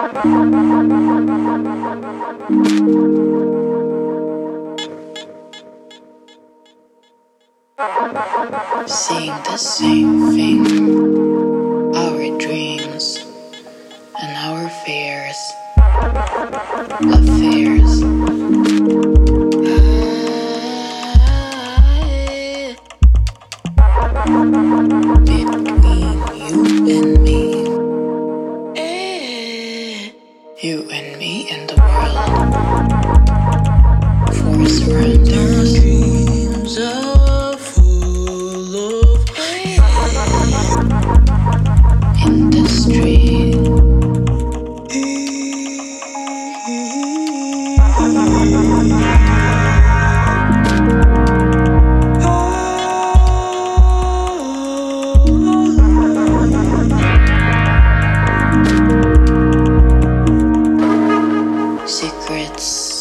Seeing the same thing, our dreams and our fears, affairs. Between you and me, you and me and the world, for surrenders. Dreams are full of in the street. Secrets.